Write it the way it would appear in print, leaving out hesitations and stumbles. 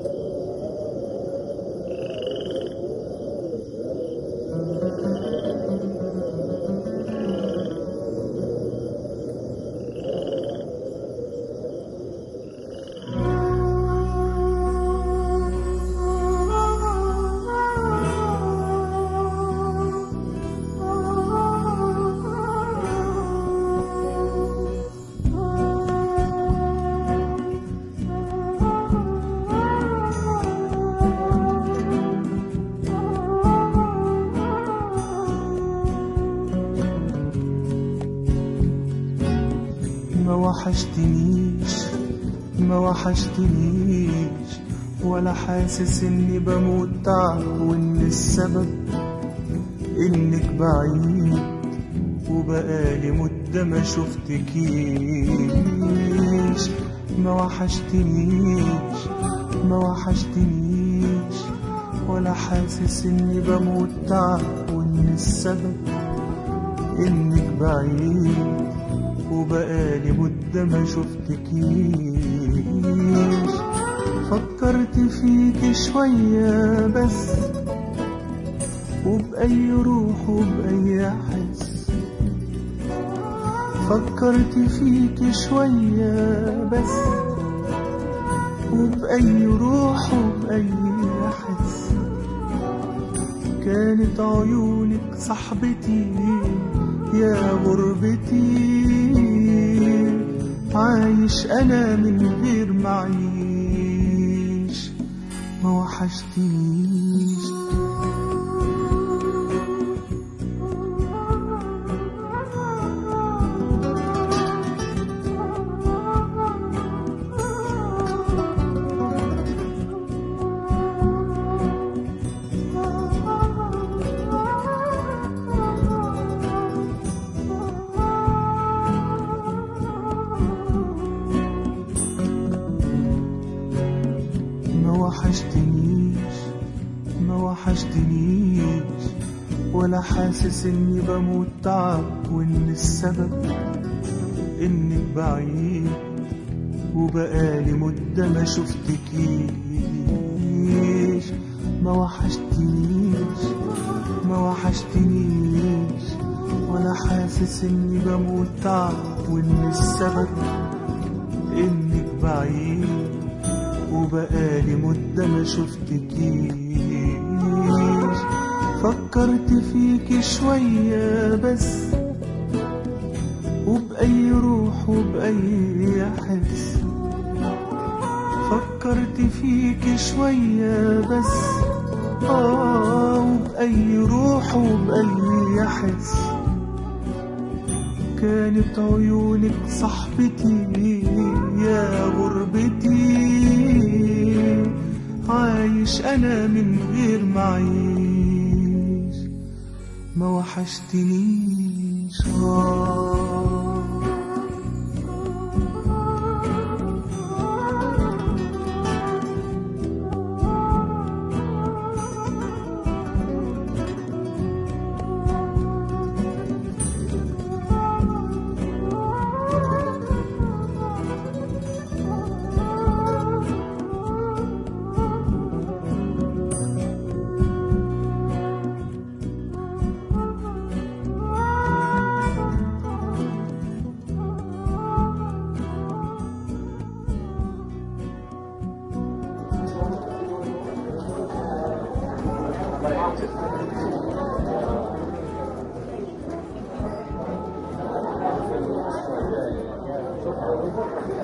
ما وحشتنيش ولا حاسس اني بموت تعب، وان السبب انك بعيد وبقالي مدة ما شفتكيش. ما وحشتنيش ولا حاسس اني بموت تعب، وان السبب انك بعيد وبقالي مدة ما شفتكيش. فكرت فيك شوية بس، وبأي روح وبأي حس. فكرت فيك شوية بس، وبأي روح وبأي حس. كانت عيونك صاحبتي يا غربتي، عايش أنا من غير معيش. ما وحشتنيش ما وحشتنيش ولا حاسس اني بموت تعب، وان السبب انك بعيد وبقالي مدة ما شفتكيش. ما وحشتنيش ولا حاسس اني بموت تعب، وان السبب انك بعيد وبقالي مدة ما شفتكيش. فكرت فيك شوية بس، وبأي روح وبأي حس. فكرت فيك شوية بس، وبأي روح وبأي حس. كانت عيونك صاحبتي يا غربتي، عايش أنا من غير معيش. ما وحشتنيش